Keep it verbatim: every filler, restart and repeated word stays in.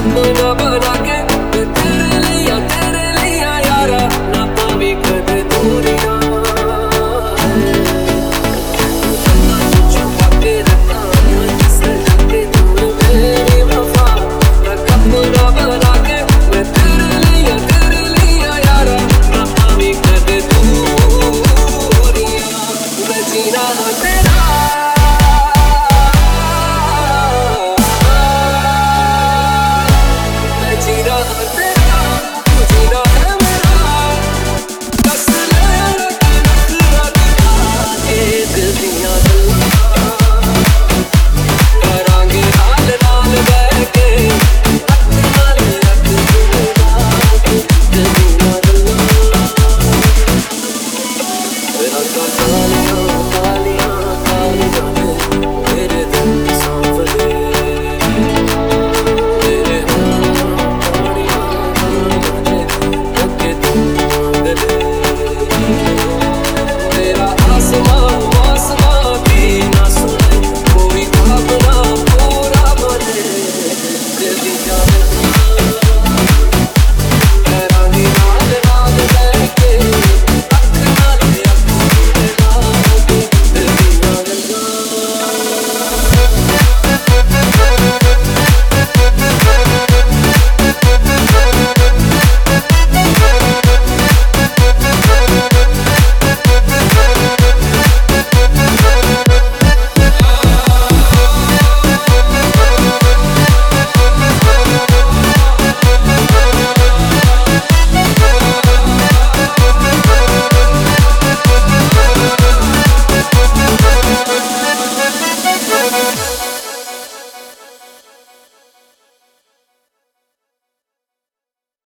अपना बना के मैं तेरे लिया तेरे लिया यारा ना पावी कदे दूरियां छुपा के रखा जिसे लगे दूर मेरी वफा अपना बना के मैं तेरे लिया तेरे लिया यारा ना पावी कदे दूरियां मैं जीना तेरा जीना तेरा तू जीना है मेरा बस ले नखरा दिखा के दिल दिया गल्लां करांगे हाल नाल बैठ के हक नाल हक जुड़ा के दिल दिया गल्लां तेरा का कालियां कालियां कालियां मेरे दिल दी सांवले We'll be right back.